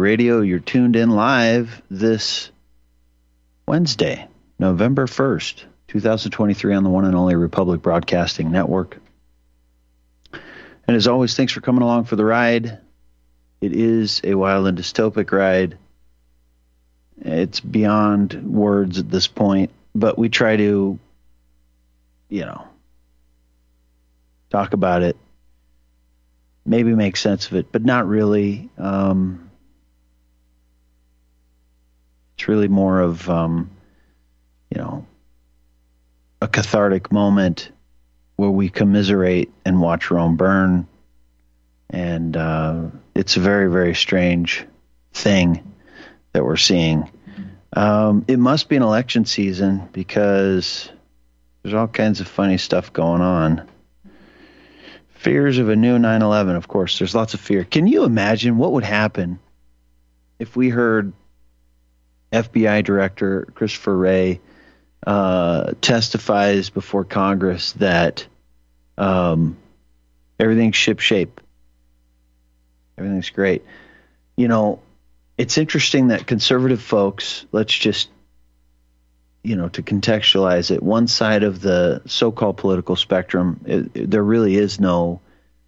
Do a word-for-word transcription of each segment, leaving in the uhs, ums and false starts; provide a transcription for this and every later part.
Radio. You're tuned in live this Wednesday, November first, twenty twenty-three on the one and only Republic Broadcasting Network. And as always, thanks for coming along for the ride. It is a wild and dystopic ride. It's beyond words at this point, but we try to, you know, talk about it, maybe make sense of it, but not really. Um, it's really more of, um, you know, a cathartic moment where we commiserate and watch Rome burn. And uh, it's a very, very strange thing that we're seeing. Um, it must be an election season because there's all kinds of funny stuff going on. Fears of a new nine eleven, of course. There's lots of fear. Can you imagine what would happen if we heard F B I Director Christopher Wray uh, testifies before Congress that um, everything's shipshape? Everything's great. You know, it's interesting that conservative folks, let's just, you know, to contextualize it, one side of the so-called political spectrum, it, it, there really is no,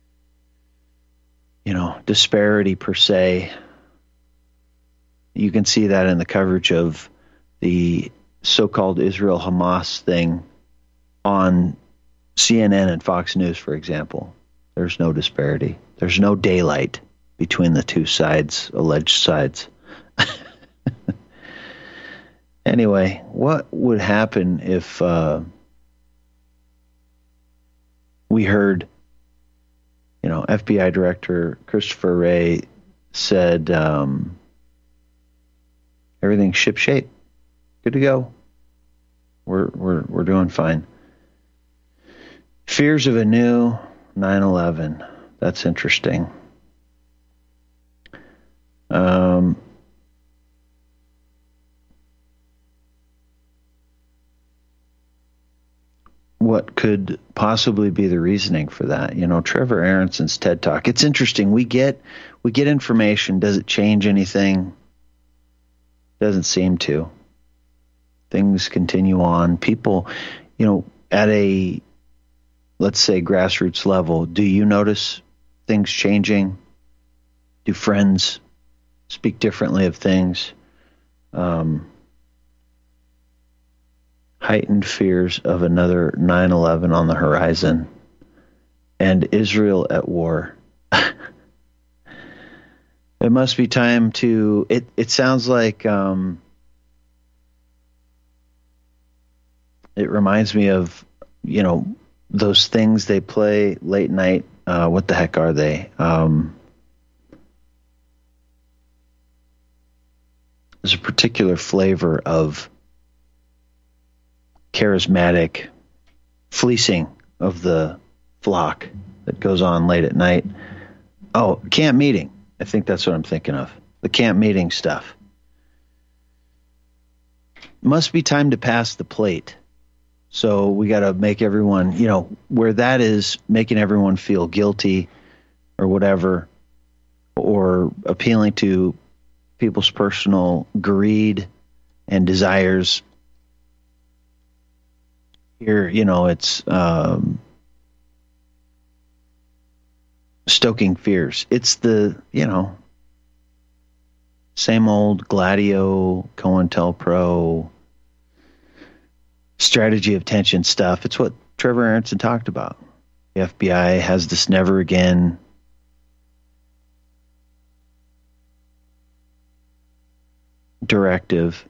you know, disparity per se. You can see that in the coverage of the so-called Israel-Hamas thing on C N N and Fox News, for example. There's no disparity. There's no daylight between the two sides, alleged sides. Anyway, what would happen if uh, we heard, you know, F B I Director Christopher Wray said um, everything's shipshape, good to go. We're we're we're doing fine. Fears of a new nine eleven. That's interesting. Um. What could possibly be the reasoning for that? You know, Trevor Aronson's TED Talk. It's interesting. We get we get information. Does it change anything? Doesn't seem to. Things continue on. People, you know, at a, let's say, grassroots level, do you notice things changing? Do friends speak differently of things? Um Heightened fears of another nine eleven on the horizon and Israel at war. It must be time to, it, it sounds like, um, it reminds me of, you know, those things they play late night. Uh, what the heck are they? Um, there's a particular flavor of charismatic fleecing of the flock that goes on late at night. Oh, camp meeting. I think that's what I'm thinking of. The camp meeting stuff. Must be time to pass the plate. So we got to make everyone, you know, where that is making everyone feel guilty or whatever, or appealing to people's personal greed and desires. Here, you know, it's um, stoking fears. It's the, you know, same old Gladio, COINTELPRO, strategy of tension stuff. It's what Trevor Aronson talked about. The F B I has this never again directive.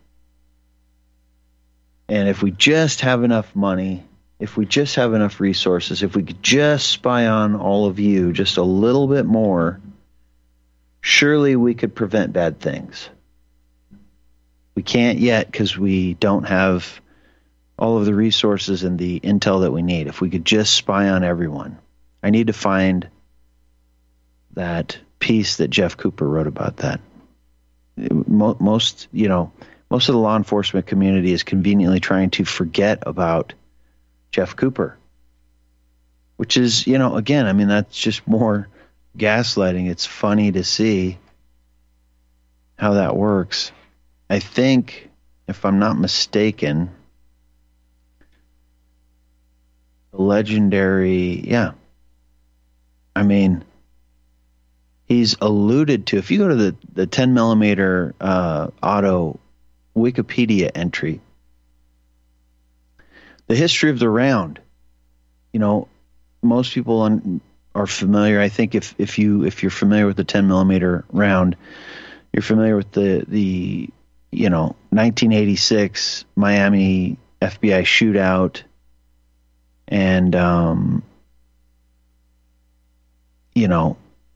And if we just have enough money, if we just have enough resources, if we could just spy on all of you just a little bit more, surely we could prevent bad things. We can't yet because we don't have all of the resources and the intel that we need. If we could just spy on everyone. I need to find that piece that Jeff Cooper wrote about that. Most, you know, most of the law enforcement community is conveniently trying to forget about Jeff Cooper, which is, you know, again, I mean, that's just more gaslighting. It's funny to see how that works. I think, if I'm not mistaken, the legendary, yeah. I mean, he's alluded to, if you go to the, the ten millimeter uh, auto Wikipedia entry, the history of the round, you know, most people on, are familiar. I think if, if you if you're familiar with the ten millimeter round, you're familiar with the the you know nineteen eighty-six Miami F B I shootout, and um, you know,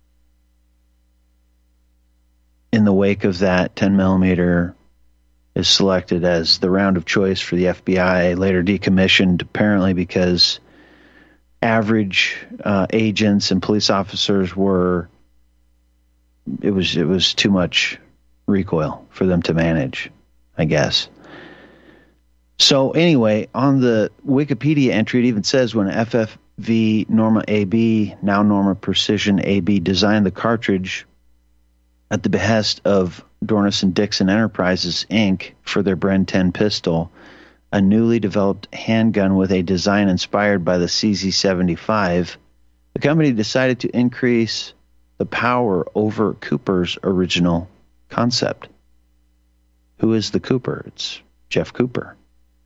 in the wake of that, ten millimeter is selected as the round of choice for the F B I, later decommissioned apparently because average uh, agents and police officers were, it was it was too much recoil for them to manage, I guess. So anyway, on the Wikipedia entry, it even says when F F V Norma A B, now Norma Precision A B, designed the cartridge at the behest of Dornis and Dixon Enterprises, Incorporated for their Bren ten pistol, a newly developed handgun with a design inspired by the C Z seventy-five, the company decided to increase the power over Cooper's original concept. Who is the Cooper? It's Jeff Cooper.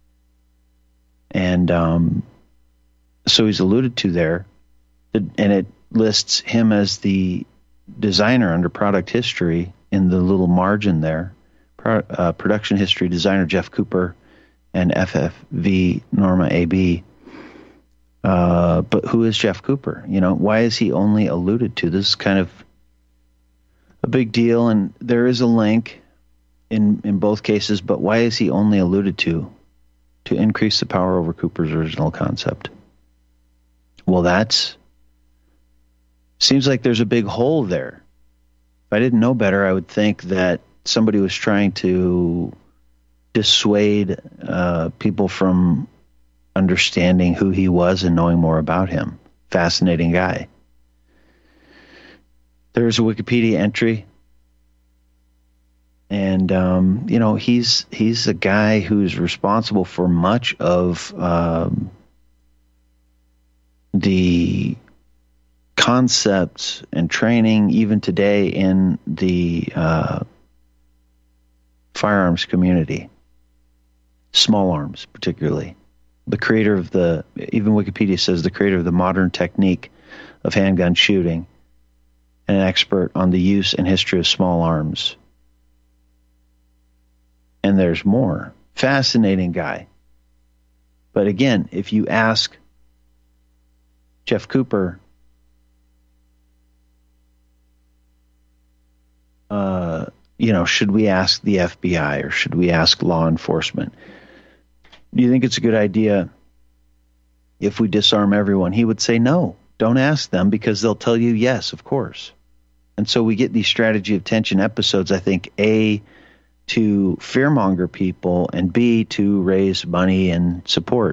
And um, so he's alluded to there, and it lists him as the designer under product history in the little margin there. Pro, uh, production history designer Jeff Cooper and F F V Norma A B. Uh, but who is Jeff Cooper? You know, why is he only alluded to? This is kind of a big deal, and there is a link in in both cases, but why is he only alluded to? To increase the power over Cooper's original concept. Well, that's seems like there's a big hole there. If I didn't know better, I would think that somebody was trying to dissuade uh, people from understanding who he was and knowing more about him. Fascinating guy. There's a Wikipedia entry. And, um, you know, he's he's a guy who's responsible for much of um, the concepts and training, even today, in the uh, firearms community. Small arms, particularly. The creator of the, even Wikipedia says, the creator of the modern technique of handgun shooting, and an expert on the use and history of small arms. And there's more. Fascinating guy. But again, if you ask Jeff Cooper, uh, you know, should we ask the F B I or should we ask law enforcement? Do you think it's a good idea if we disarm everyone? He would say no. Don't ask them, because they'll tell you yes, of course. And so we get these strategy of tension episodes, I think, A, to fearmonger people, and B, to raise money and support.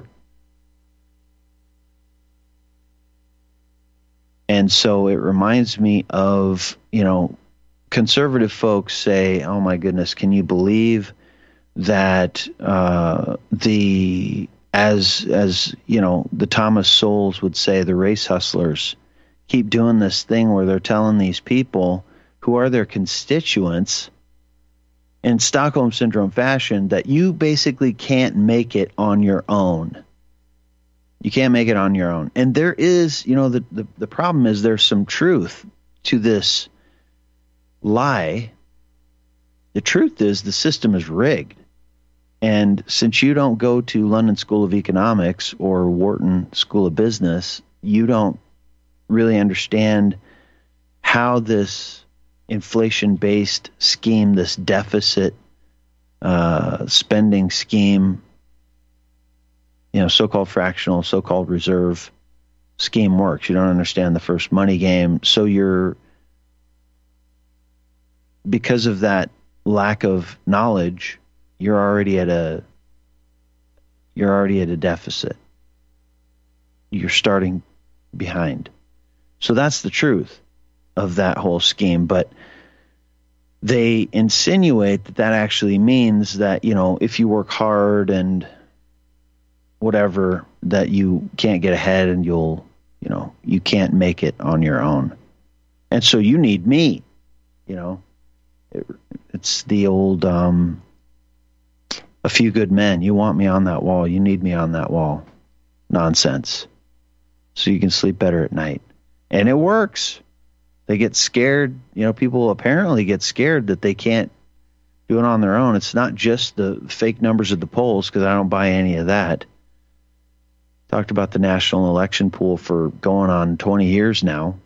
And so it reminds me of, you know, conservative folks say, oh my goodness, can you believe that uh, the, as, as, you know, the Thomas Sowells would say, the race hustlers keep doing this thing where they're telling these people who are their constituents in Stockholm Syndrome fashion that you basically can't make it on your own. You can't make it on your own. And there is, you know, the, the, the problem is there's some truth to this lie. The truth is the system is rigged. And since you don't go to London School of Economics or Wharton School of Business, you don't really understand how this inflation-based scheme, this deficit uh, spending scheme, you know, so-called fractional, so-called reserve scheme works. You don't understand the first money game. So you're, because of that lack of knowledge, you're already at a, you're already at a deficit. You're starting behind. So that's the truth of that whole scheme. But they insinuate that that actually means that, you know, if you work hard and whatever, that you can't get ahead and you'll, you know, you can't make it on your own. And so you need me, you know. It, it's the old, um, a few good men. You want me on that wall. You need me on that wall. Nonsense. So you can sleep better at night. And it works. They get scared. You know, people apparently get scared that they can't do it on their own. It's not just the fake numbers of the polls, because I don't buy any of that. Talked about the national election pool for going on twenty years now.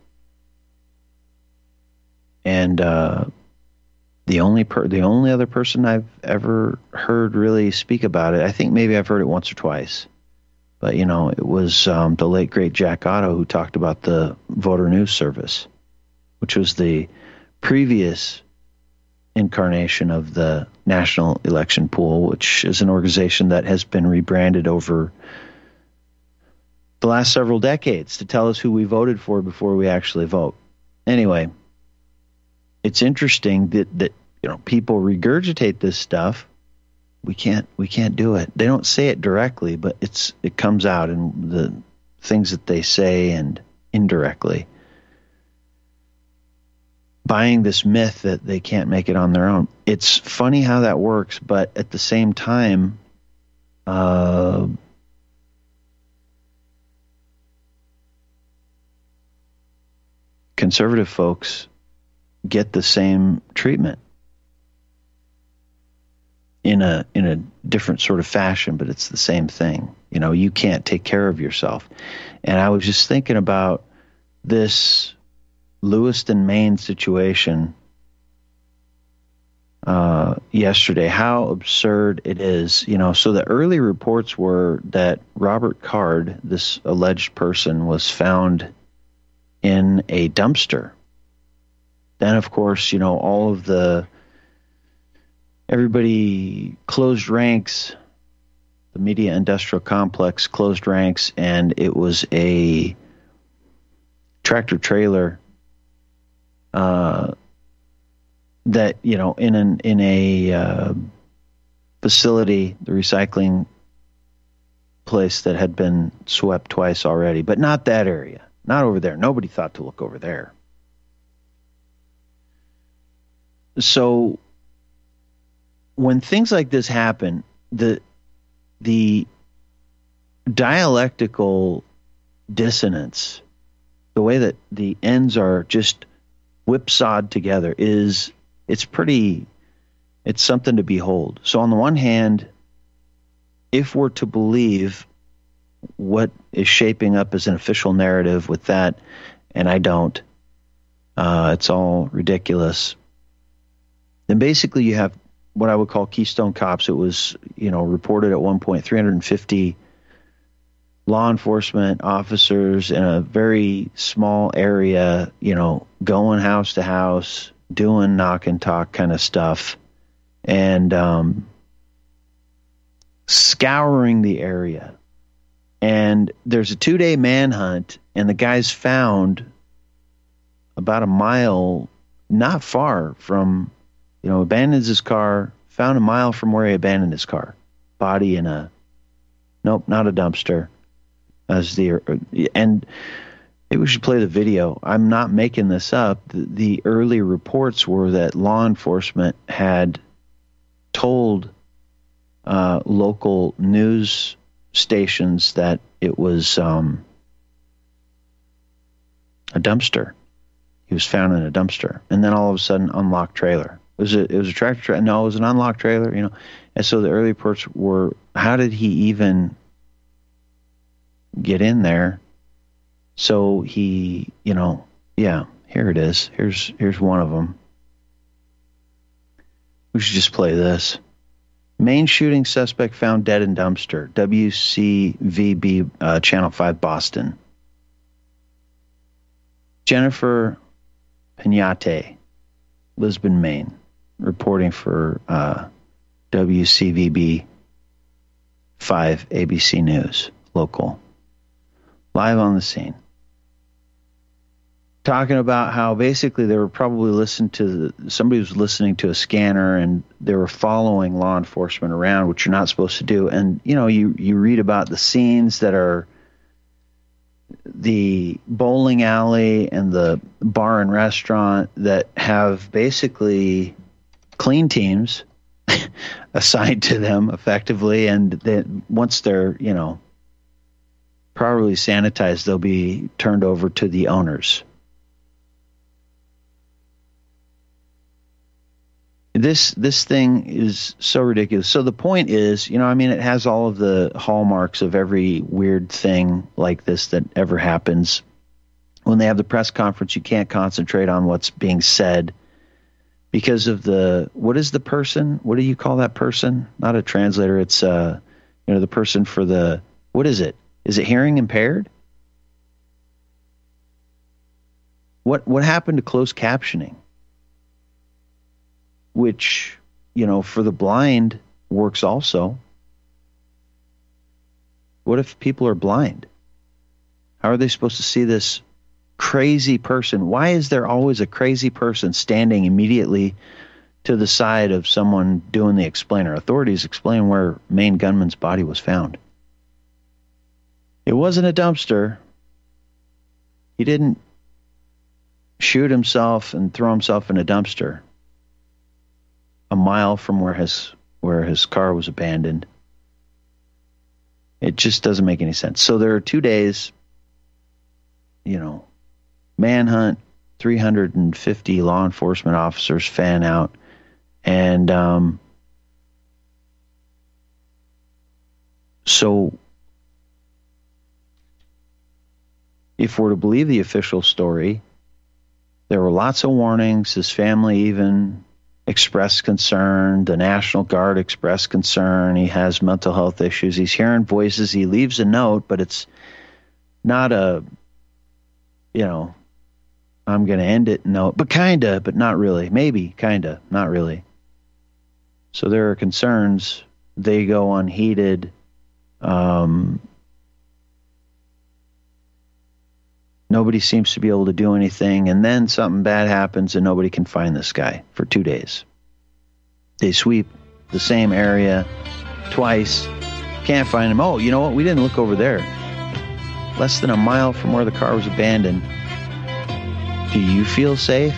And uh, the only per- the only other person I've ever heard really speak about it, I think maybe I've heard it once or twice. But, you know, it was um, the late, great Jack Otto who talked about the Voter News Service, which was the previous incarnation of the National Election Pool, which is an organization that has been rebranded over the last several decades to tell us who we voted for before we actually vote. Anyway, it's interesting that, that you know, people regurgitate this stuff. We can't we can't do it. They don't say it directly, but it's it comes out in the things that they say and indirectly. Buying this myth that they can't make it on their own. It's funny how that works, but at the same time, uh, conservative folks get the same treatment in a in a different sort of fashion, but it's the same thing. You know, you can't take care of yourself. And I was just thinking about this Lewiston, Maine situation uh, yesterday, how absurd it is. You know, so the early reports were that Robert Card, this alleged person, was found in a dumpster. Then, of course, you know, all of the, everybody closed ranks, the media industrial complex closed ranks, and it was a tractor trailer uh, that, you know, in an in a uh, facility, the recycling place that had been swept twice already, but not that area, not over there. Nobody thought to look over there. So when things like this happen, the the dialectical dissonance, the way that the ends are just whipsawed together, is it's pretty, it's something to behold. So on the one hand, if we're to believe what is shaping up as an official narrative with that, and I don't, uh, it's all ridiculous, then basically you have what I would call Keystone Cops. It was, you know, reported at one point three hundred fifty law enforcement officers in a very small area, you know, going house to house, doing knock and talk kind of stuff, and um, scouring the area. And there's a two-day manhunt, and the guy's found about a mile, not far from, you know, abandons his car, found a mile from where he abandoned his car. Body in a, nope, not a dumpster. As the, and maybe we should play the video. I'm not making this up. The, the early reports were that law enforcement had told uh, local news stations that it was um, a dumpster. He was found in a dumpster. And then all of a sudden, unlocked trailer. It was a, it was a tractor trailer. No, it was an unlocked trailer, you know. And so the early reports were, how did he even get in there? So he, you know, yeah, here it is. Here's here's one of them. We should just play this. Main shooting suspect found dead in dumpster. W C V B, uh, Channel five, Boston. Jennifer Pignate, Lisbon, Maine, reporting for uh, W C V B five, A B C News, local. Live on the scene. talking about how basically they were probably listening to the, somebody was listening to a scanner, and they were following law enforcement around, which you're not supposed to do. And you know, you you read about the scenes that are the bowling alley and the bar and restaurant that have basically clean teams assigned to them effectively, and then once they're, you know, properly sanitized, they'll be turned over to the owners. This this thing is so ridiculous. So the point is, you know, I mean, it has all of the hallmarks of every weird thing like this that ever happens. When they have the press conference, you can't concentrate on what's being said because of the, what is the person? What do you call that person? Not a translator. It's, uh, you know, the person for the, what is it? Is it hearing impaired? What what happened to closed captioning? Which, you know, for the blind works also. What if people are blind? How are they supposed to see this crazy person? Why is there always a crazy person standing immediately to the side of someone doing the explainer? Authorities explain where Maine gunman's body was found. It wasn't a dumpster. He didn't shoot himself and throw himself in a dumpster a mile from where his where his car was abandoned. It just doesn't make any sense. So there are two days, you know, manhunt, three hundred fifty law enforcement officers fan out, and um, so if we're to believe the official story, there were lots of warnings. His family even expressed concern. The National Guard expressed concern. He has mental health issues. He's hearing voices. He leaves a note, but it's not a, you know, I'm going to end it note, but kind of, but not really. Maybe, kind of, not really. So there are concerns. They go unheeded. Um, Nobody seems to be able to do anything, and then something bad happens and nobody can find this guy for two days. They sweep the same area twice, can't find him. Oh, you know what? We didn't look over there. Less than a mile from where the car was abandoned. Do you feel safe?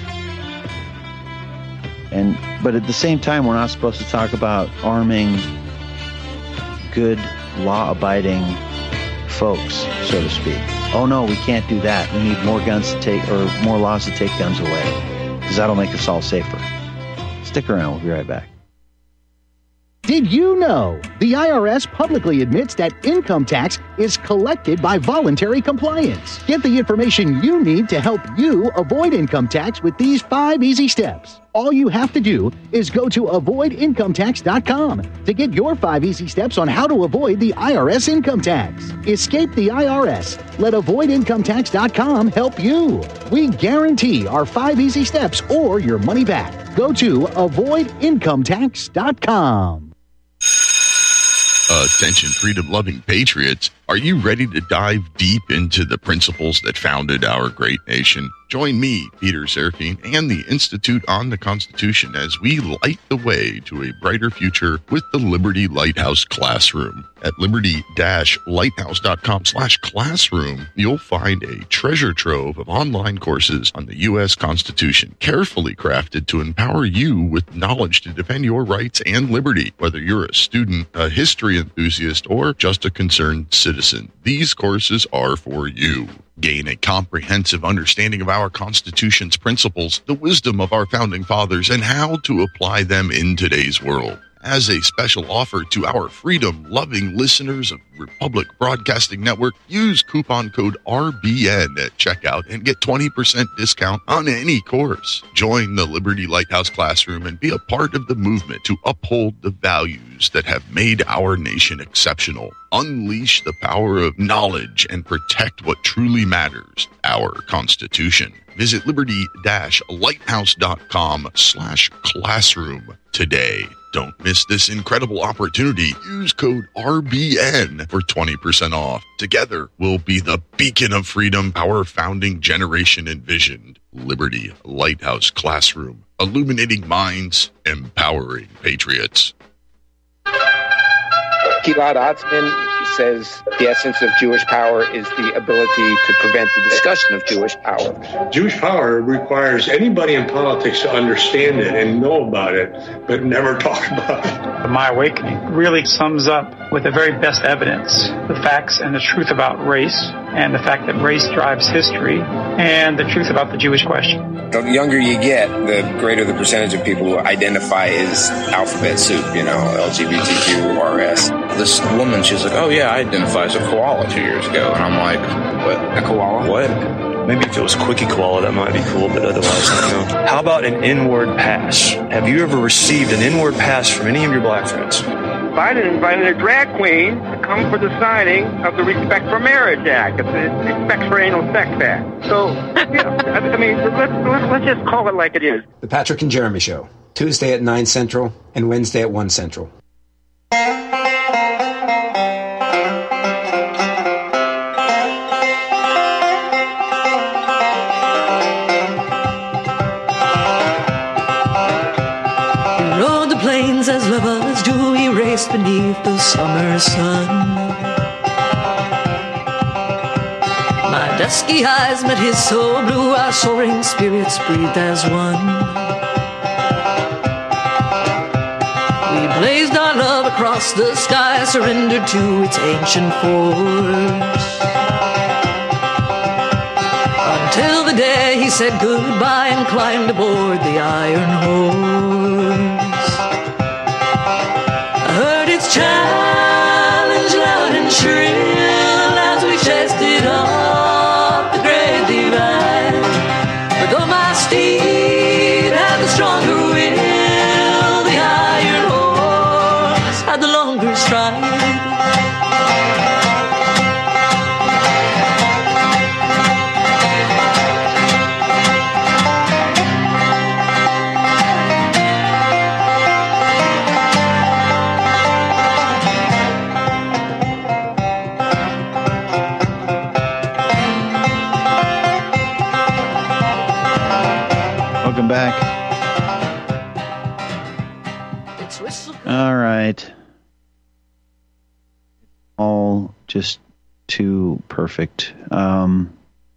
And but at the same time, we're not supposed to talk about arming good, law-abiding folks, so to speak. Oh no, we can't do that. We need more guns to take, or more laws to take guns away, because that'll make us all safer. Stick around, we'll be right back. Did you know the I R S publicly admits that income tax is collected by voluntary compliance? Get the information you need to help you avoid income tax with these five easy steps. All you have to do is go to avoid income tax dot com to get your five easy steps on how to avoid the I R S income tax. Escape the I R S. Let avoid income tax dot com help you. We guarantee our five easy steps or your money back. Go to avoid income tax dot com. Attention, freedom-loving patriots. Are you ready to dive deep into the principles that founded our great nation? Join me, Peter Serafine, and the Institute on the Constitution as we light the way to a brighter future with the Liberty Lighthouse Classroom. At liberty-lighthouse.com slash classroom, you'll find a treasure trove of online courses on the U S Constitution, carefully crafted to empower you with knowledge to defend your rights and liberty. Whether you're a student, a history enthusiast, or just a concerned citizen, these courses are for you. Gain a comprehensive understanding of our Constitution's principles, the wisdom of our founding fathers, and how to apply them in today's world. As a special offer to our freedom-loving listeners of Republic Broadcasting Network, use coupon code R B N at checkout and get twenty percent discount on any course. Join the Liberty Lighthouse Classroom and be a part of the movement to uphold the values that have made our nation exceptional. Unleash the power of knowledge and protect what truly matters, our Constitution. Visit liberty dash lighthouse dot com slash classroom today. Don't miss this incredible opportunity. Use code R B N for twenty percent off. Together, we'll be the beacon of freedom our founding generation envisioned. Liberty Lighthouse Classroom, illuminating minds, empowering patriots. Gilad Atzmon says the essence of Jewish power is the ability to prevent the discussion of Jewish power. Jewish power requires anybody in politics to understand it and know about it, but never talk about it. My Awakening really sums up with the very best evidence, the facts and the truth about race, and the fact that race drives history, and the truth about the Jewish question. The younger you get, the greater the percentage of people who identify as alphabet soup, you know, L G B T Q R S. This woman, she's like, oh yeah, I identify as a koala two years ago. And I'm like, what? A koala? What? Maybe if it was Quickie Koala, that might be cool, but otherwise, I don't know. How about an inward pass? Have you ever received an inward pass from any of your black friends? Biden invited a drag queen to come for the signing of the Respect for Marriage Act, the Respect for Anal Sex Act. So, you know, I mean, let's, let's, let's just call it like it is. The Patrick and Jeremy Show, Tuesday at nine Central and Wednesday at one Central. As lovers do, we race beneath the summer sun. My dusky eyes met his so blue, our soaring spirits breathed as one. We blazed our love across the sky, surrendered to its ancient force. Until the day he said goodbye and climbed aboard the iron horse. Challenge loud and shrill as we chased it up the great divide. But though my steed had the stronger will, the iron horse had the longer stride. Welcome back. All right. All just too perfect. Um,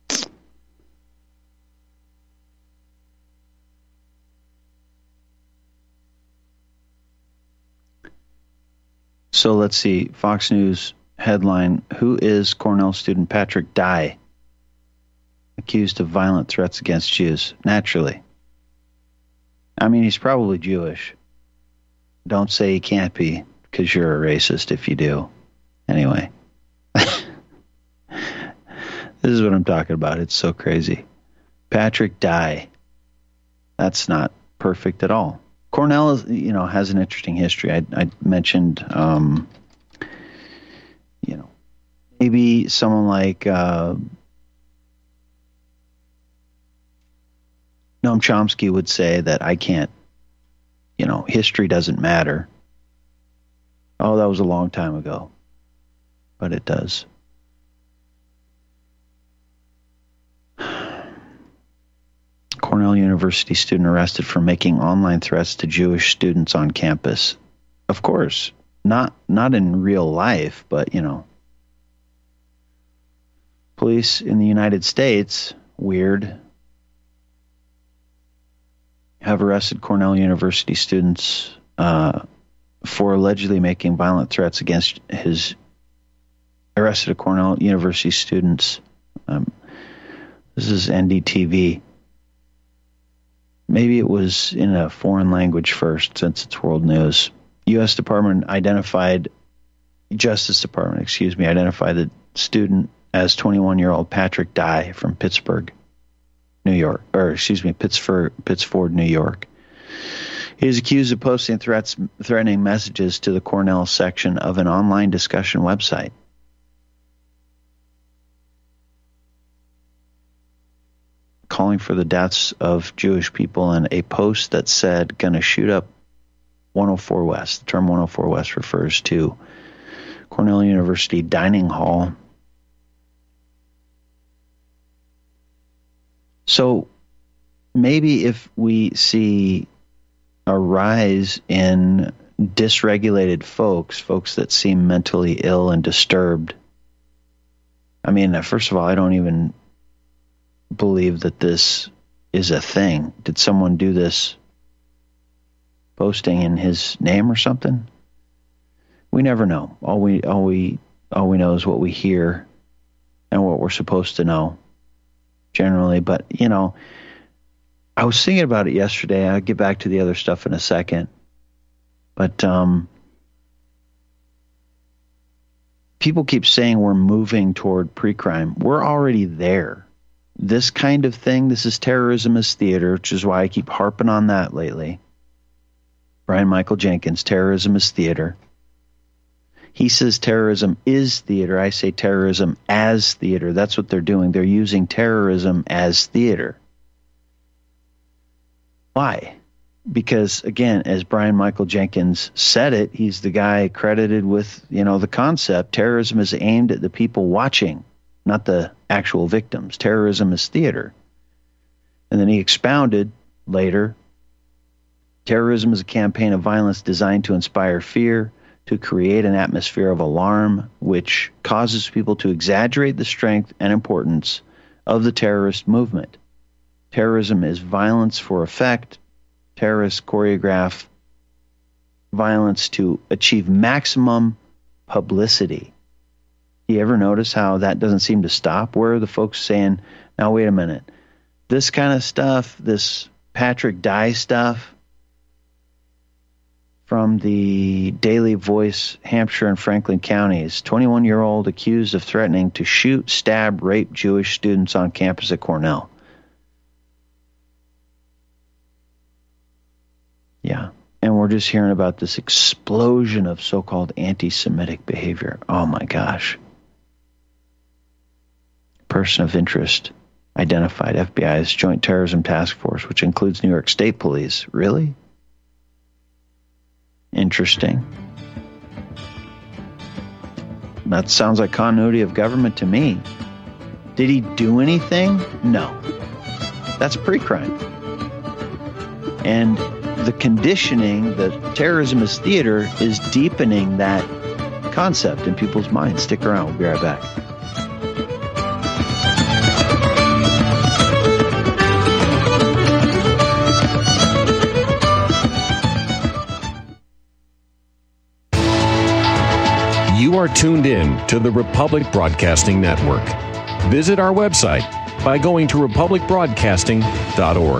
so let's see. Fox News headline: Who is Cornell student Patrick Dye, accused of violent threats against Jews? Naturally. I mean, he's probably Jewish. Don't say he can't be, because you're a racist if you do. Anyway. This is what I'm talking about. It's so crazy. Patrick Dye. That's not perfect at all. Cornell, is, you know, has an interesting history. I, I mentioned, um, you know, maybe someone like uh, Noam Chomsky would say that I can't, you know, history doesn't matter. Oh, that was a long time ago. But it does. Cornell University student arrested for making online threats to Jewish students on campus. Of course, not not in real life, but, you know. Police in the United States, weird, have arrested Cornell University students uh, for allegedly making violent threats against his arrested a Cornell University students. Um, this is N D T V. Maybe it was in a foreign language first, since it's world news. U S Department identified, Justice Department, excuse me, identified the student as twenty-one-year-old Patrick Dye from Pittsburgh, New York, or excuse me, Pittsford, Pittsford, New York. He is accused of posting threats, threatening messages to the Cornell section of an online discussion website. calling for the deaths of Jewish people, and a post that said, gonna shoot up one oh four West. The term one oh four West refers to Cornell University dining hall. So maybe if we see a rise in dysregulated folks, folks that seem mentally ill and disturbed. I mean, first of all, I don't even believe that this is a thing. Did someone do this posting in his name or something? We never know. All we all we all we know is what we hear and what we're supposed to know generally. But, you know, I was thinking about it yesterday. I'll get back to the other stuff in a second. But um, people keep saying we're moving toward pre-crime. We're already there. This kind of thing, this is terrorism as theater, which is why I keep harping on that lately. Brian Michael Jenkins, terrorism is theater. He says terrorism is theater. I say terrorism as theater. That's what they're doing. They're using terrorism as theater. Why? Because, again, as Brian Michael Jenkins said it, he's the guy credited with, you know, the concept. Terrorism is aimed at the people watching, not the actual victims. Terrorism is theater. And then he expounded later, terrorism is a campaign of violence designed to inspire fear, to create an atmosphere of alarm, which causes people to exaggerate the strength and importance of the terrorist movement. Terrorism is violence for effect. Terrorists choreograph violence to achieve maximum publicity. You ever notice how that doesn't seem to stop? Where are the folks saying, now wait a minute, this kind of stuff, this Patrick Dye stuff from the Daily Voice, Hampshire and Franklin counties, twenty-one-year-old accused of threatening to shoot, stab, rape Jewish students on campus at Cornell. Yeah, and we're just hearing about this explosion of so-called anti-Semitic behavior. Oh my gosh. Person of interest identified, F B I's Joint Terrorism Task Force, which includes New York State Police. Really? Interesting. That sounds like continuity of government to me. Did he do anything? No. That's pre-crime. And the conditioning that terrorism is theater is deepening that concept in people's minds. Stick around. We'll be right back. You are tuned in to the Republic Broadcasting Network. Visit our website by going to republic broadcasting dot org.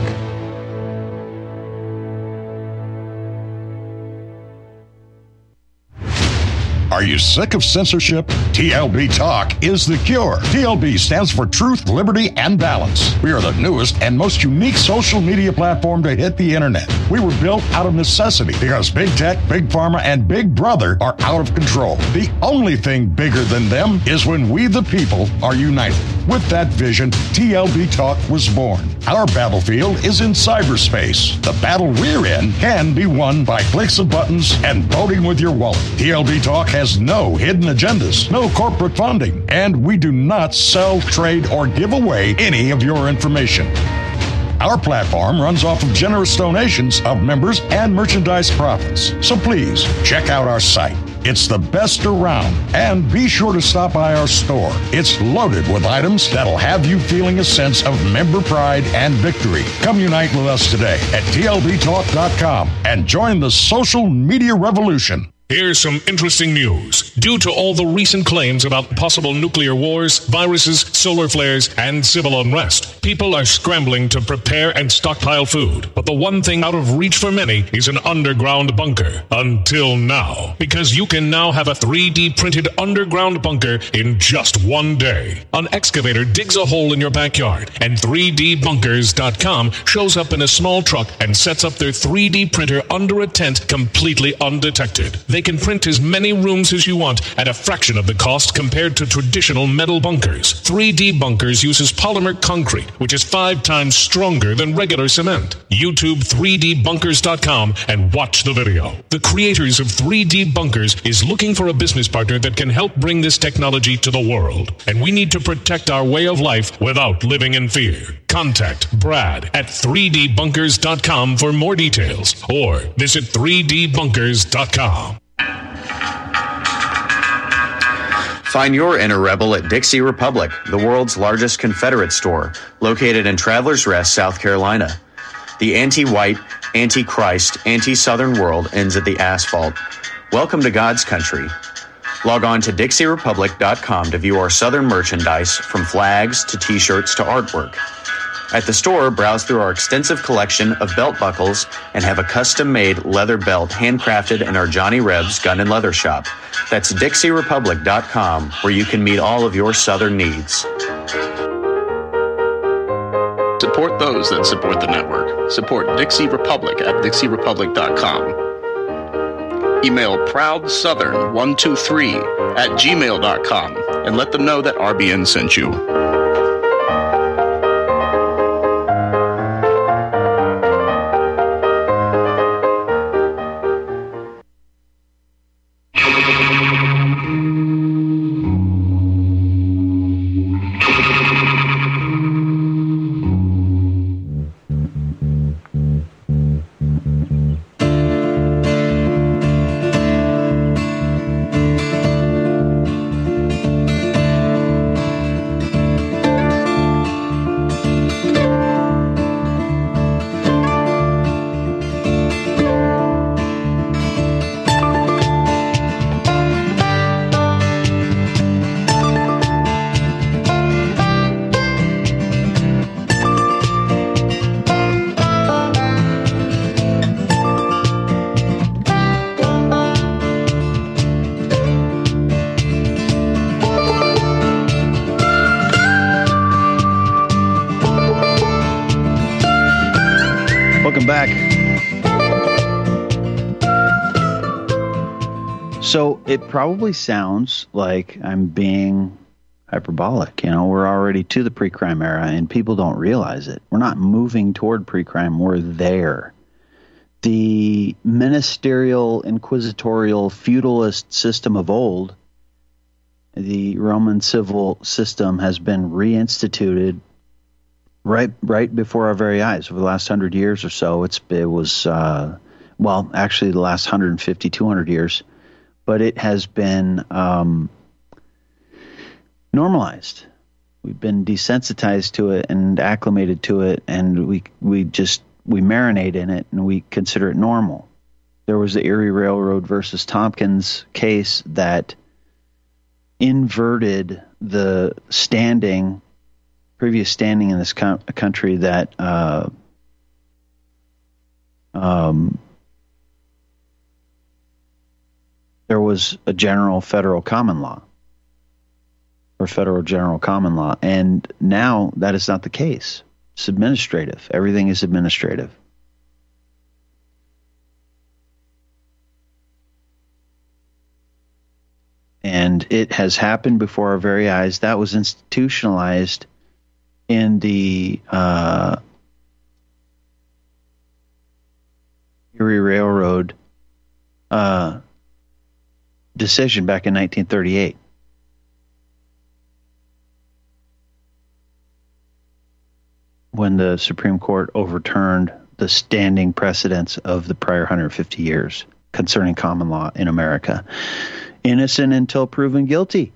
Are you sick of censorship? T L B Talk is the cure. T L B stands for Truth, Liberty, and Balance. We are the newest and most unique social media platform to hit the internet. We were built out of necessity because Big Tech, Big Pharma, and Big Brother are out of control. The only thing bigger than them is when we, the people, are united. With that vision, T L B Talk was born. Our battlefield is in cyberspace. The battle we're in can be won by clicks of buttons and voting with your wallet. T L B Talk has no hidden agendas, no corporate funding, and we do not sell, trade, or give away any of your information. Our platform runs off of generous donations of members and merchandise profits. So please, check out our site. It's the best around. And be sure to stop by our store. It's loaded with items that'll have you feeling a sense of member pride and victory. Come unite with us today at T L B talk dot com and join the social media revolution. Here's some interesting news. Due to all the recent claims about possible nuclear wars, viruses, solar flares, and civil unrest, people are scrambling to prepare and stockpile food. But the one thing out of reach for many is an underground bunker. Until now. Because you can now have a three D printed underground bunker in just one day. An excavator digs a hole in your backyard, and three D bunkers dot com shows up in a small truck and sets up their three D printer under a tent completely undetected. They can print as many rooms as you want at a fraction of the cost compared to traditional metal bunkers. three D Bunkers uses polymer concrete, which is five times stronger than regular cement. YouTube three D bunkers dot com and watch the video. The creators of three D Bunkers is looking for a business partner that can help bring this technology to the world. And we need to protect our way of life without living in fear. Contact Brad at three D bunkers dot com for more details, or visit three D bunkers dot com. Find your inner rebel at Dixie Republic, the world's largest Confederate store, located in Travelers Rest, South Carolina. The anti-white, anti-Christ, anti-Southern world ends at the asphalt. Welcome to God's country. Log on to Dixie Republic dot com to view our Southern merchandise, from flags to t-shirts to artwork. At the store, browse through our extensive collection of belt buckles and have a custom-made leather belt handcrafted in our Johnny Rebs Gun and Leather Shop. That's Dixie Republic dot com, where you can meet all of your Southern needs. Support those that support the network. Support Dixie Republic at Dixie Republic dot com. Email proud southern one two three at gmail dot com and let them know that R B N sent you. Back. So it probably sounds like I'm being hyperbolic. You know, we're already to the pre-crime era and people don't realize it. We're not moving toward pre-crime. We're there. The ministerial, inquisitorial, feudalist system of old, the Roman civil system, has been reinstituted Right, right before our very eyes. Over the last hundred years or so, it's it was uh, well, actually, the last one hundred fifty, two hundred years, but it has been um, normalized. We've been desensitized to it and acclimated to it, and we we just we marinate in it and we consider it normal. There was the Erie Railroad versus Tompkins case that inverted the standing. previous standing in this co- country that uh, um, there was a general federal common law or federal general common law. And now that is not the case. It's administrative. Everything is administrative. And it has happened before our very eyes. That was institutionalized in the uh, Erie Railroad uh, decision back in nineteen thirty-eight. When the Supreme Court overturned the standing precedents of the prior one hundred fifty years concerning common law in America. Innocent until proven guilty.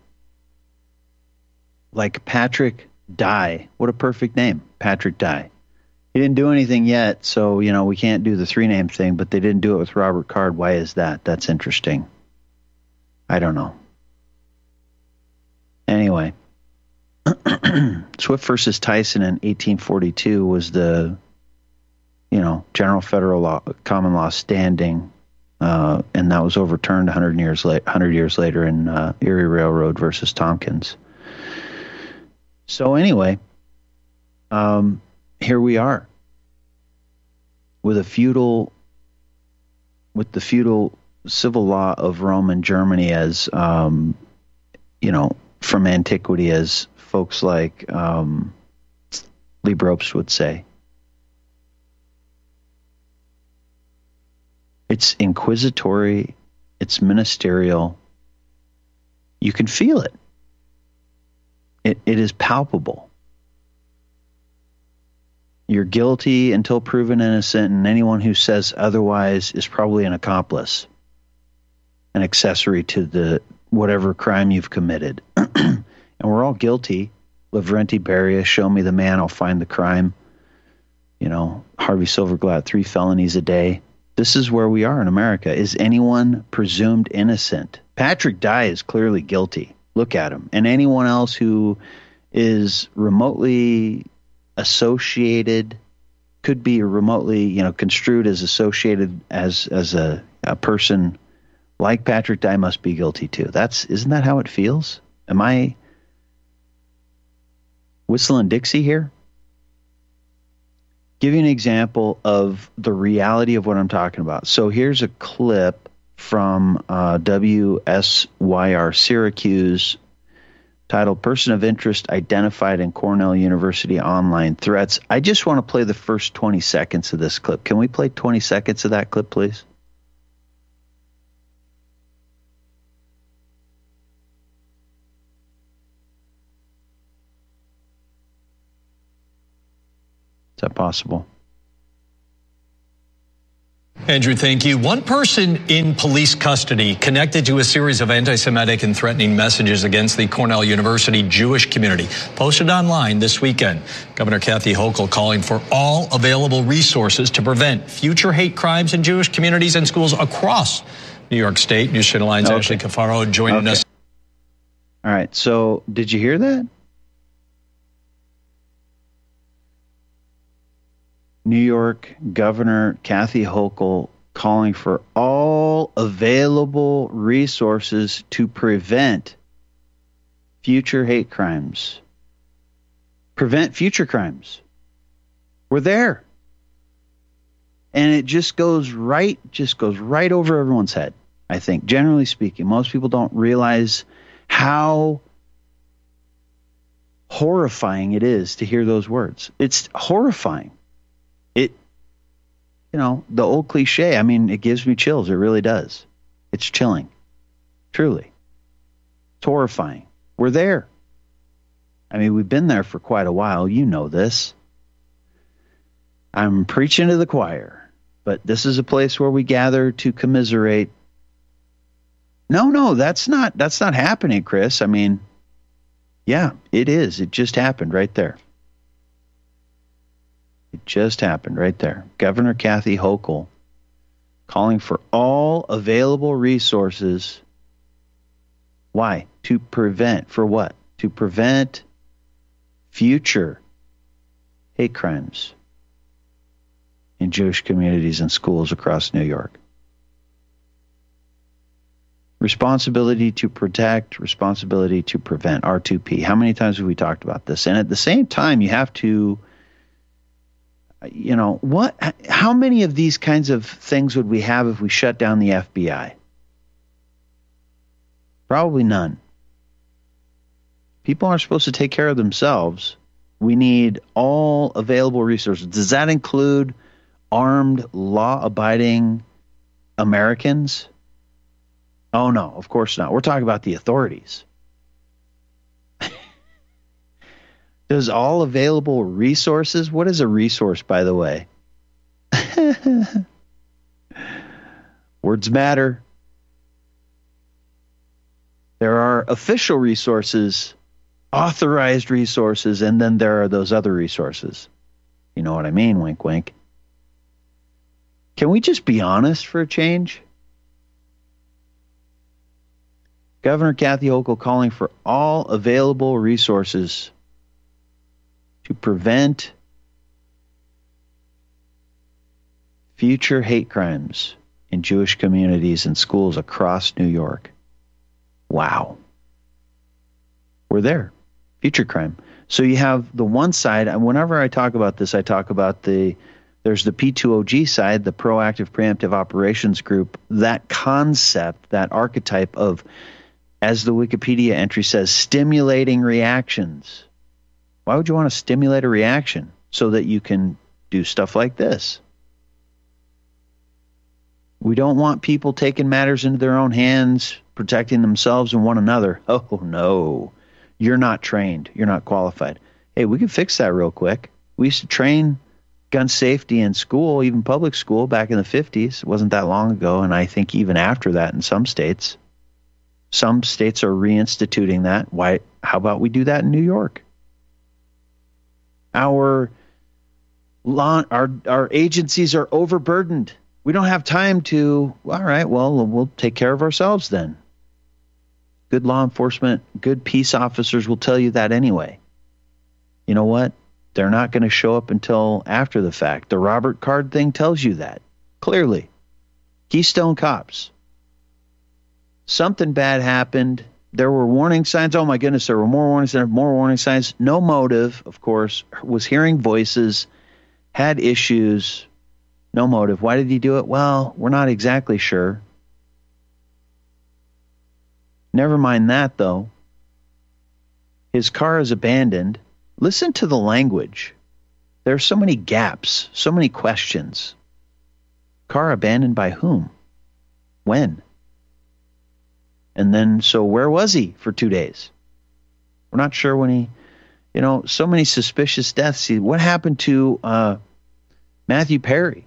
Like Patrick Dye. What a perfect name, Patrick Dye. He didn't do anything yet, so, you know, we can't do the three-name thing, but they didn't do it with Robert Card. Why is that? That's interesting. I don't know. Anyway, Swift versus Tyson in eighteen forty-two was the, you know, general federal law, common law standing, uh, and that was overturned one hundred years, la- one hundred years later in uh, Erie Railroad versus Tompkins. So anyway, um, here we are with a feudal, with the feudal civil law of Rome and Germany as, um, you know, from antiquity, as folks like um, Lee Bropst would say. It's inquisitory. It's ministerial. You can feel it. It, it is palpable. You're guilty until proven innocent, and anyone who says otherwise is probably an accomplice, an accessory to the whatever crime you've committed. And we're all guilty. Lavrenti Beria, show me the man, I'll find the crime. You know, Harvey Silverglatt, three felonies a day. This is where we are in America. Is anyone presumed innocent? Patrick Dye is clearly guilty. Look at him. And anyone else who is remotely associated, could be remotely, you know, construed as associated as as a, a person like Patrick Dye must be guilty too. That's isn't that how it feels? Am I whistling Dixie here? Give you an example of the reality of what I'm talking about. So here's a clip from uh, W S Y R Syracuse, titled "Person of Interest Identified in Cornell University Online Threats." I just want to play the first twenty seconds of this clip. Can we play twenty seconds of that clip, please? Is that possible? Andrew, thank you. One person in police custody connected to a series of anti-Semitic and threatening messages against the Cornell University Jewish community posted online this weekend. Governor Kathy Hochul calling for all available resources to prevent future hate crimes in Jewish communities and schools across New York State. News Channel nine's okay. Ashley Cafaro joining okay. us. All right. So did you hear that? New York Governor Kathy Hochul calling for all available resources to prevent future hate crimes. Prevent future crimes. We're there. And it just goes right, just goes right over everyone's head, I think. Generally speaking, most people don't realize how horrifying it is to hear those words. It's horrifying. It, you know, the old cliche, I mean, it gives me chills. It really does. It's chilling. Truly. It's horrifying. We're there. I mean, we've been there for quite a while. You know this. I'm preaching to the choir, but this is a place where we gather to commiserate. No, no, that's not, that's not happening, Chris. I mean, yeah, it is. It just happened right there. It just happened right there. Governor Kathy Hochul calling for all available resources. Why? To prevent, for what? To prevent future hate crimes in Jewish communities and schools across New York. Responsibility to protect, responsibility to prevent, R two P. How many times have we talked about this? And at the same time, you have to, you know, what? How many of these kinds of things would we have if we shut down the F B I? Probably none. People aren't supposed to take care of themselves. We need all available resources. Does that include armed, law-abiding Americans? Oh, no, of course not. We're talking about the authorities. Does all available resources? What is a resource, by the way? Words matter. There are official resources, authorized resources, and then there are those other resources. You know what I mean? Wink, wink. Can we just be honest for a change? Governor Kathy Hochul calling for all available resources to prevent future hate crimes in Jewish communities and schools across New York. Wow. We're there. Future crime. So you have the one side, and whenever I talk about this, I talk about the There's the P two O G side, the Proactive Preemptive Operations Group. That concept, that archetype of, as the Wikipedia entry says, stimulating reactions. Why would you want to stimulate a reaction? So that you can do stuff like this. We don't want people taking matters into their own hands, protecting themselves and one another. Oh, no. You're not trained. You're not qualified. Hey, we can fix that real quick. We used to train gun safety in school, even public school, back in the fifties. It wasn't that long ago, and I think even after that in some states. Some states are reinstituting that. Why? How about we do that in New York? Our law, our our agencies are overburdened. We don't have time to, all right, well, we'll take care of ourselves then. Good law enforcement, good peace officers will tell you that anyway. You know what? They're not going to show up until after the fact. The Robert Card thing tells you that clearly. Keystone Cops. Something bad happened. There were warning signs. Oh, my goodness, there were more warning signs, more warning signs. No motive, of course. Was hearing voices, had issues. No motive. Why did he do it? Well, we're not exactly sure. Never mind that, though. His car is abandoned. Listen to the language. There are so many gaps, so many questions. Car abandoned by whom? When? And then, so where was he for two days? We're not sure when he, you know, so many suspicious deaths. See, what happened to uh, Matthew Perry?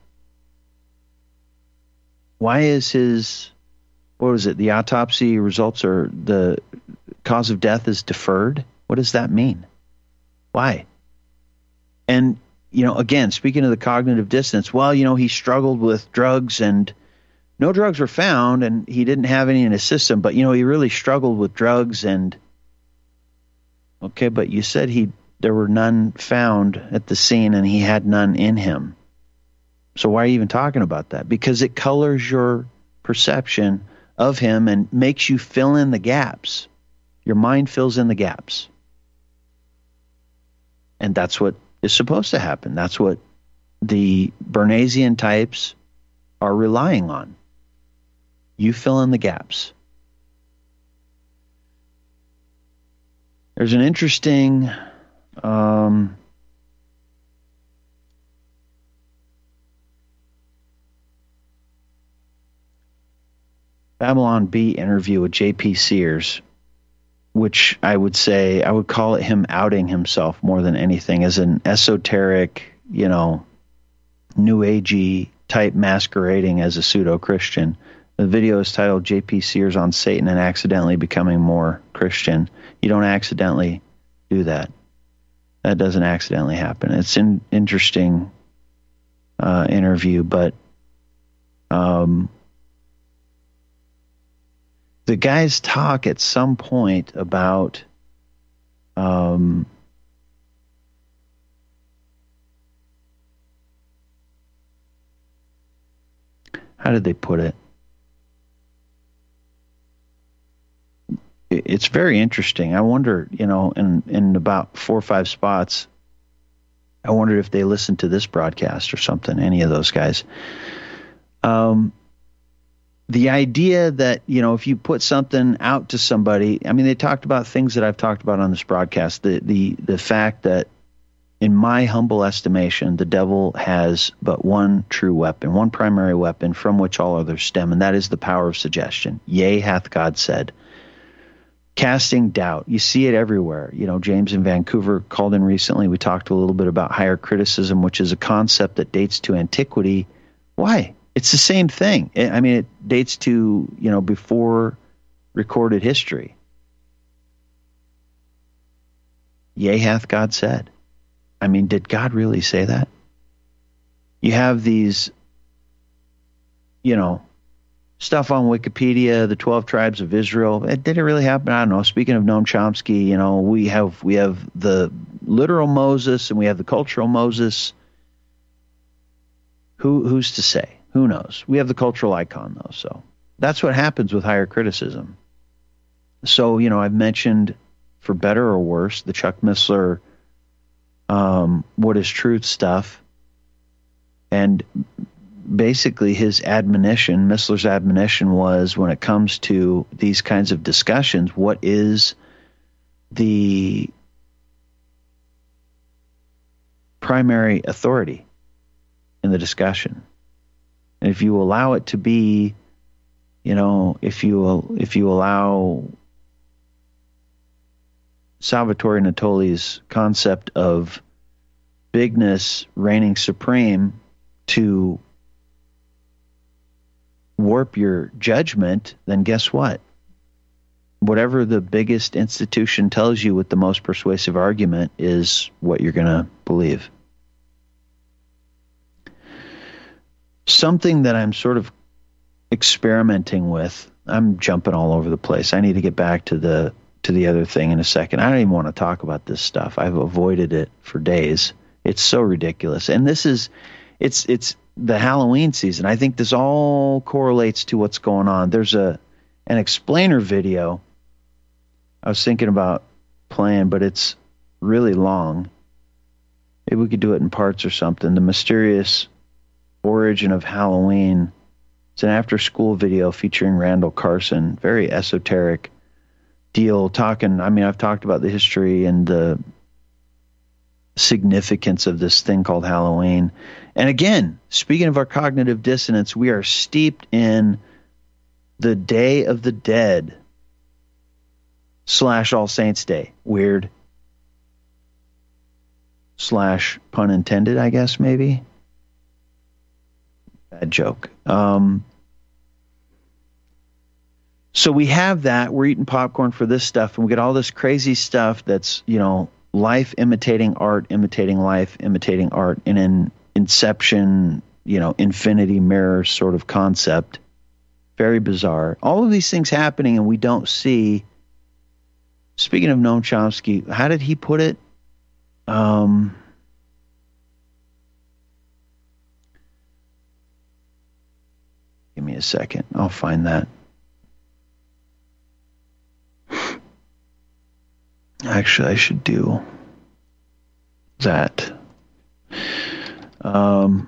Why is his, what was it, the autopsy results or the cause of death is deferred? What does that mean? Why? And, you know, again, speaking of the cognitive dissonance, well, you know, he struggled with drugs and no drugs were found and he didn't have any in his system, but, you know, he really struggled with drugs and, okay, but you said he there were none found at the scene and he had none in him. So why are you even talking about that? Because it colors your perception of him and makes you fill in the gaps. Your mind fills in the gaps. And that's what is supposed to happen. That's what the Bernaysian types are relying on. You fill in the gaps. There's an interesting um, Babylon Bee interview with J P Sears, which I would say, I would call it him outing himself more than anything as an esoteric, you know, new agey type masquerading as a pseudo-Christian. The video is titled J P Sears on Satan and Accidentally Becoming More Christian. You don't accidentally do that. That doesn't accidentally happen. It's an interesting uh, interview, but um, the guys talk at some point about um, how did they put it? It's very interesting. I wonder, you know, in, in about four or five spots, I wondered if they listened to this broadcast or something, any of those guys. Um, the idea that, you know, if you put something out to somebody, I mean, they talked about things that I've talked about on this broadcast, the, the, the fact that in my humble estimation, the devil has but one true weapon, one primary weapon from which all others stem, and that is the power of suggestion. Yea, hath God said. Casting doubt. You see it everywhere. You know, James in Vancouver called in recently. We talked a little bit about higher criticism, which is a concept that dates to antiquity. Why? It's the same thing. I mean, it dates to, you know, before recorded history. Yea, hath God said. I mean, did God really say that? You have these, you know, stuff on Wikipedia, the twelve tribes of Israel. Did it really happen? I don't know. Speaking of Noam Chomsky, you know, we have we have the literal Moses and we have the cultural Moses. Who who's to say? Who knows? We have the cultural icon though, so that's what happens with higher criticism. So, you know, I've mentioned, for better or worse, the Chuck Missler um, What is Truth stuff. And basically his admonition, Missler's admonition was, when it comes to these kinds of discussions, what is the primary authority in the discussion? And if you allow it to be, you know, if you if you allow Salvatore Natoli's concept of bigness reigning supreme to warp your judgment, then guess what? Whatever the biggest institution tells you with the most persuasive argument is what you're going to believe. Something that I'm sort of experimenting with, I'm jumping all over the place. I need to get back to the to the other thing in a second. I don't even want to talk about this stuff. I've avoided it for days. It's so ridiculous. And this is, it's it's the Halloween season. I think this all correlates to what's going on. There's a an explainer video I was thinking about playing, but it's really long. Maybe we could do it in parts or something. The Mysterious Origin of Halloween. It's an after-school video featuring Randall Carson. Very esoteric deal. Talking, I mean, I've talked about the history and the significance of this thing called Halloween. And again, speaking of our cognitive dissonance, we are steeped in the Day of the Dead slash All Saints Day. Weird. Slash pun intended, I guess, maybe. Bad joke. Um, so we have that. We're eating popcorn for this stuff, and we get all this crazy stuff that's, you know, life imitating art, imitating life, imitating art in an Inception, you know, infinity mirror sort of concept. Very bizarre. All of these things happening, and we don't see. Speaking of Noam Chomsky, how did he put it? Um, give me a second. I'll find that. Actually, I should do that. Um,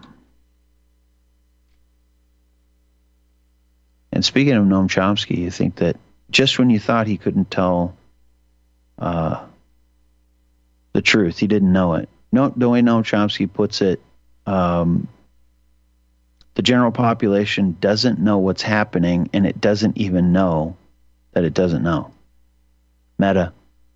and speaking of Noam Chomsky, you think that just when you thought he couldn't tell uh, the truth, he didn't know it. No, the way Noam Chomsky puts it, um, the general population doesn't know what's happening, and it doesn't even know that it doesn't know. Meta.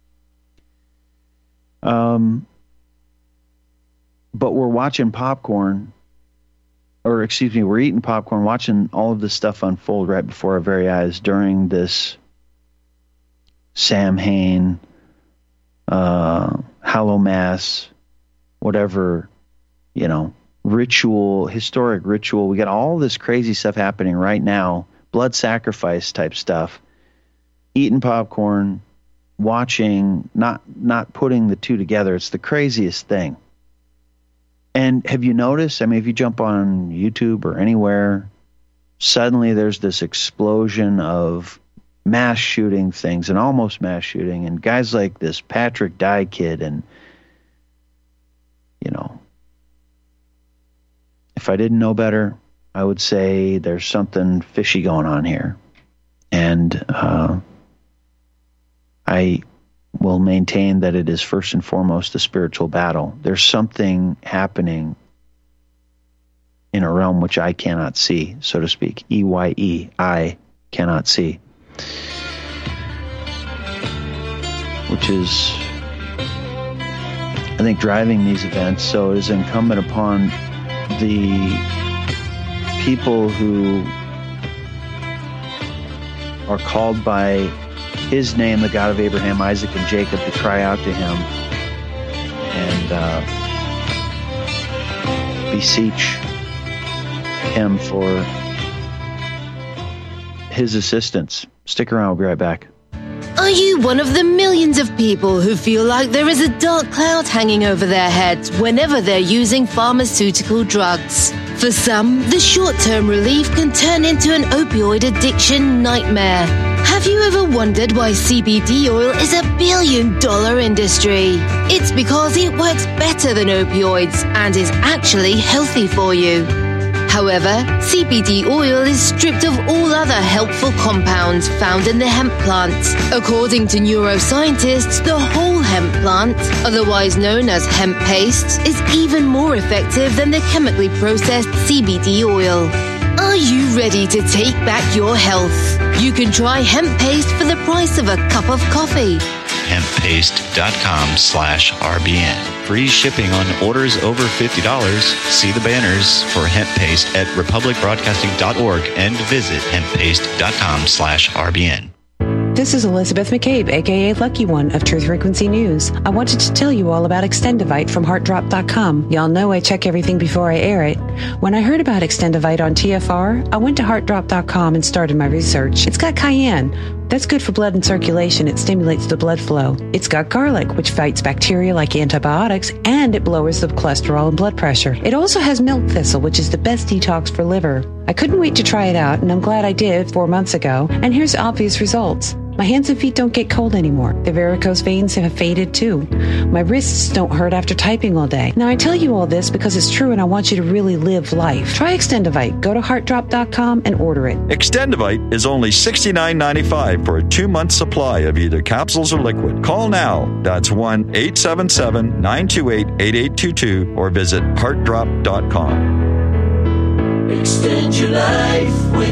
Um, but we're watching popcorn, or excuse me, we're eating popcorn, watching all of this stuff unfold right before our very eyes during this Samhain, uh, Hallow Mass, whatever, you know, ritual, historic ritual. We got all this crazy stuff happening right now, blood sacrifice type stuff, eating popcorn, watching, not not putting the two together. It's the craziest thing. And have you noticed, I mean, if you jump on YouTube or anywhere, suddenly there's this explosion of mass shooting things and almost mass shooting, and guys like this Patrick Dye kid, and, you know, if I didn't know better, I would say there's something fishy going on here. And uh, I will maintain that it is first and foremost a spiritual battle. There's something happening in a realm which I cannot see, so to speak. E Y E, I cannot see. Which is, I think, driving these events. So it is incumbent upon the people who are called by His name, the God of Abraham, Isaac, and Jacob, to cry out to Him and uh, beseech Him for His assistance. Stick around, we'll be right back. Are you one of the millions of people who feel like there is a dark cloud hanging over their heads whenever they're using pharmaceutical drugs? For some, the short-term relief can turn into an opioid addiction nightmare. Have you ever wondered why C B D oil is a billion dollar industry? It's because it works better than opioids and is actually healthy for you. However, C B D oil is stripped of all other helpful compounds found in the hemp plant. According to neuroscientists, the whole hemp plant, otherwise known as hemp paste, is even more effective than the chemically processed C B D oil. Are you ready to take back your health? You can try hemp paste for the price of a cup of coffee. hemppaste.com slash RBN. Free shipping on orders over fifty dollars. See the banners for hemp paste at republic broadcasting dot org and visit hemppaste.com slash RBN. This is Elizabeth McCabe, a k a. Lucky One of Truth Frequency News. I wanted to tell you all about Extendivite from heart drop dot com. Y'all know I check everything before I air it. When I heard about Extendivite on T F R, I went to heart drop dot com and started my research. It's got cayenne. That's good for blood and circulation. It stimulates the blood flow. It's got garlic, which fights bacteria like antibiotics, and it lowers the cholesterol and blood pressure. It also has milk thistle, which is the best detox for liver. I couldn't wait to try it out, and I'm glad I did four months ago. And here's obvious results. My hands and feet don't get cold anymore. The varicose veins have faded too. My wrists don't hurt after typing all day. Now I tell you all this because it's true and I want you to really live life. Try Extendivite. Go to heart drop dot com and order it. Extendivite is only sixty-nine ninety-five for a two-month supply of either capsules or liquid. Call now. That's one eight seven seven, nine two eight, eight eight two two or visit heart drop dot com. Extend your life with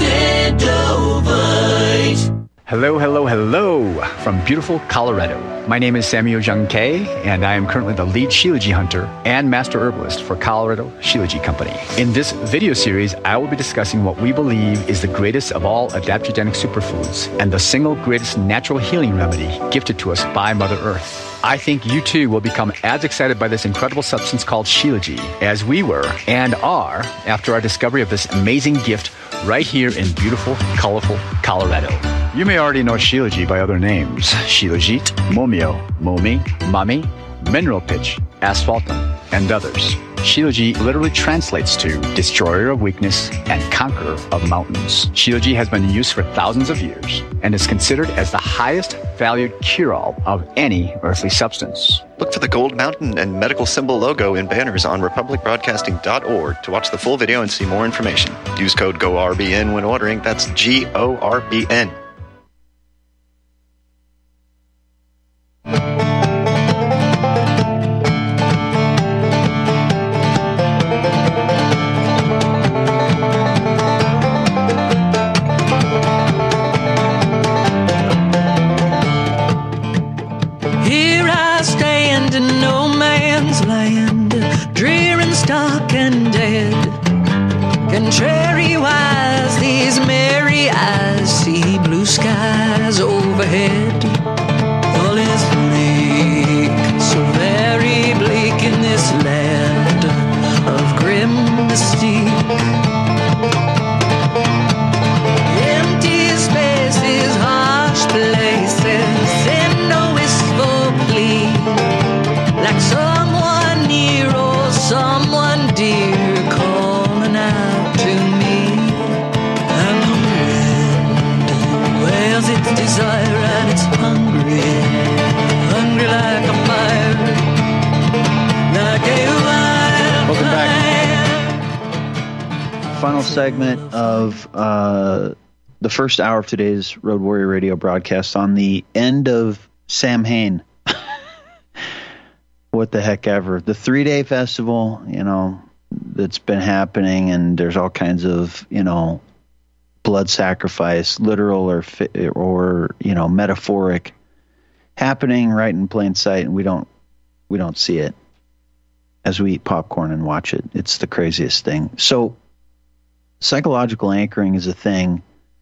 Extendovite. Hello, hello, hello from beautiful Colorado. My name is Samuel Jung Kay, and I am currently the lead Shilajit hunter and master herbalist for Colorado Shilajit Company. In this video series, I will be discussing what we believe is the greatest of all adaptogenic superfoods and the single greatest natural healing remedy gifted to us by Mother Earth. I think you too will become as excited by this incredible substance called Shilajit as we were and are after our discovery of this amazing gift right here in beautiful, colorful Colorado. You may already know Shilajit by other names: Shilajit, Momio, Momi, Mami, Mineral Pitch, Asphaltum, and others. Shilajit literally translates to destroyer of weakness and conqueror of mountains. Shilajit has been in use for thousands of years and is considered as the highest valued cure-all of any earthly substance. Look for the gold mountain and medical symbol logo in banners on republic broadcasting dot org to watch the full video and see more information. Use code G O R B N when ordering. That's G O R B N. Contrary-wise, these merry eyes see blue skies overhead. All is bleak, so very bleak in this land of grim mystique. Empty spaces, harsh places, and no wistful plea, like someone near or someone dear calling out to me. And the wind wails its desire and it's hungry, hungry like a fire, like a wildfire. Final segment of uh, the first hour of today's Road Warrior Radio broadcast on the end of Samhain. What the heck ever. The three-day festival, you know, that's been happening, and there's all kinds of, you know, blood sacrifice, literal or or you know, metaphoric, happening right in plain sight, and we don't we don't see it as we eat popcorn and watch it. It's the craziest thing. So psychological anchoring is a thing.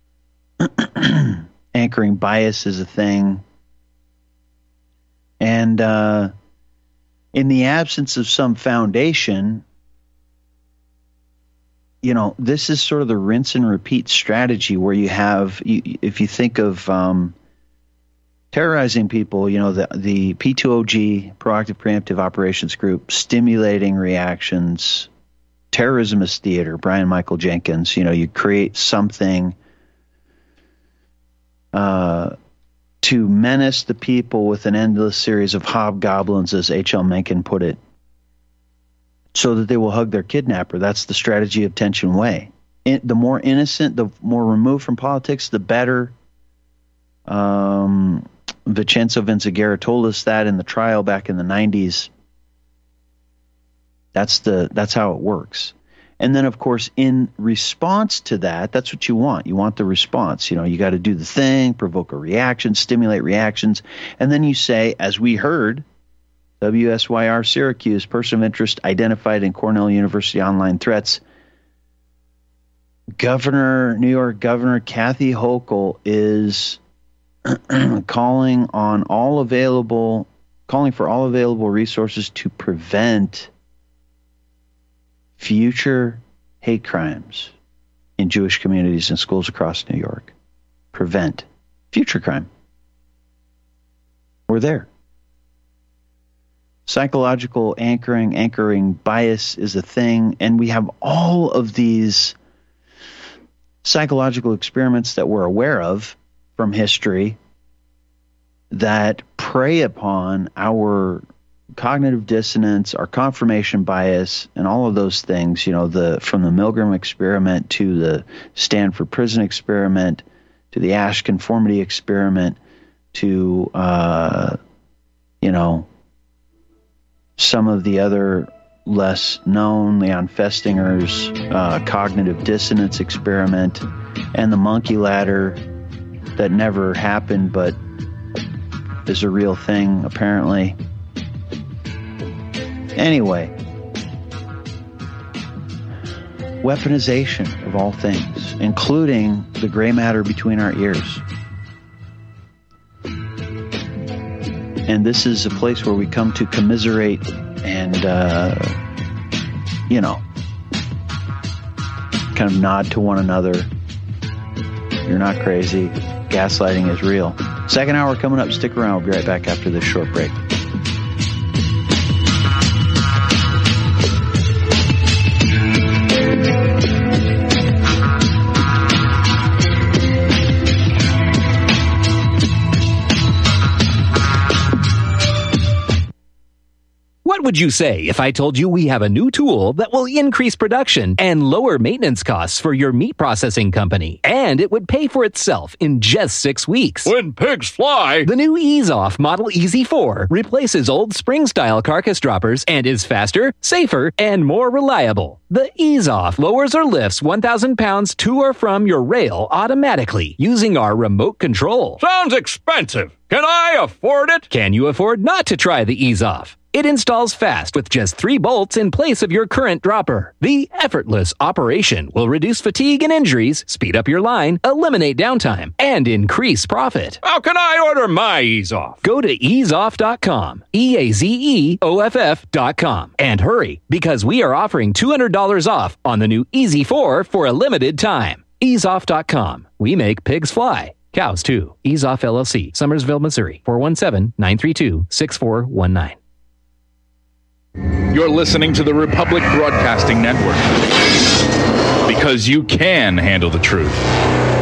Anchoring bias is a thing. And uh, in the absence of some foundation, you know, this is sort of the rinse and repeat strategy where you have, you, if you think of um, terrorizing people, you know, the, the P two O G, Proactive Preemptive Operations Group, stimulating reactions. Terrorism is theater, Brian Michael Jenkins. You know, you create something to menace the people with an endless series of hobgoblins, as H L Mencken put it, so that they will hug their kidnapper. That's the strategy of Tension Wei. In, the more innocent, the more removed from politics, the better. Um, Vincenzo Vinciguerra told us that in the trial back in the nineties. That's the that's how it works. And then, of course, in response to that, that's what you want. You want the response. You know, you got to do the thing, provoke a reaction, stimulate reactions. And then you say, as we heard, W S Y R Syracuse, person of interest identified in Cornell University online threats. Governor, New York Governor Kathy Hochul is calling on all available, calling for all available resources to prevent future hate crimes in Jewish communities and schools across New York. Prevent future crime. We're there. Psychological anchoring, anchoring bias is a thing, and we have all of these psychological experiments that we're aware of from history that prey upon our cognitive dissonance, our confirmation bias, and all of those things, you know, the from the Milgram experiment to the Stanford Prison experiment to the Asch conformity experiment to, uh, you know, some of the other less known, Leon Festinger's uh, cognitive dissonance experiment, and the monkey ladder that never happened but is a real thing, apparently. Anyway, weaponization of all things, including the gray matter between our ears. And this is a place where we come to commiserate and, uh, you know, kind of nod to one another. You're not crazy. Gaslighting is real. Second hour coming up. Stick around. We'll be right back after this short break. What would you say if I told you we have a new tool that will increase production and lower maintenance costs for your meat processing company, and it would pay for itself in just six weeks? When pigs fly! The new Ease Off Model E Z four replaces old spring-style carcass droppers and is faster, safer, and more reliable. The Ease Off lowers or lifts one thousand pounds to or from your rail automatically using our remote control. Sounds expensive. Can I afford it? Can you afford not to try the Ease Off? It installs fast with just three bolts in place of your current dropper. The effortless operation will reduce fatigue and injuries, speed up your line, eliminate downtime, and increase profit. How can I order my Ease Off? Go to ease off dot com, E A Z E O F F dot com, and hurry, because we are offering two hundred dollars off on the new E Z four for a limited time. ease off dot com. We make pigs fly. Cows, too. Ease Off L L C, Summersville, Missouri, four one seven, nine three two, six four one nine. You're listening to the Republic Broadcasting Network, because you can handle the truth.